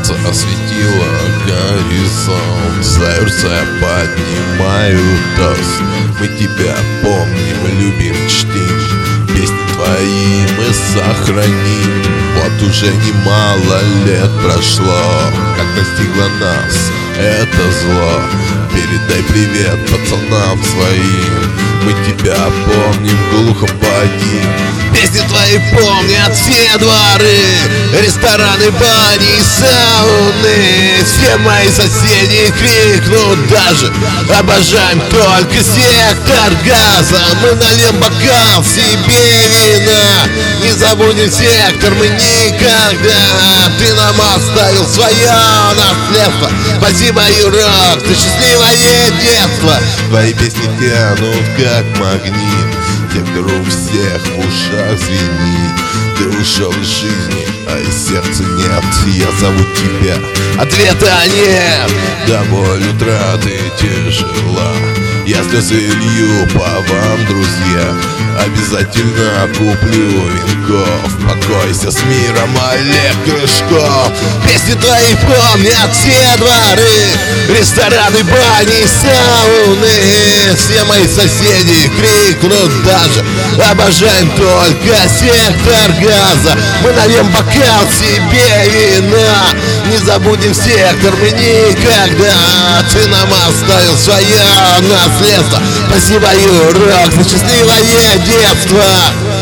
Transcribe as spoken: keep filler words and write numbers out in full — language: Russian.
Солнце осветило горизонт, сердце поднимаю тост. Мы тебя помним, любим, чтим, песни твои мы сохраним. Вот уже немало лет прошло, как настигло нас это зло. Передай привет пацанам своим, мы тебя помним, глухо поди. Песни твои помнят все дворы, рестораны, бани и сауны. Все мои соседи крикнут даже: обожаем только сектор газа. Мы нальем бокал себе вина, не забудем сектор мы никогда. Ты нам оставил свое наследство, спасибо, Юрок, за счастливое детство. Твои песни тянут как магнит, сектор у всех в ушах звенит. Ты ушел из жизни, а из сердца нет. Я зову тебя, ответа нет. Да, боль утраты тяжела, я слезы лью по вам, друзья. Обязательно куплю венков, покойся с миром, Олег Крышков. Песни твои помнят все дворы, рестораны, бани и сауны. Все мои соседи крикнут даже: обожаем только сектор газа. Мы нальем бокал себе вина, не забудем сектор мы никогда. Ты нам оставил свое наследство, спасибо, Юрок, за счастливое детство.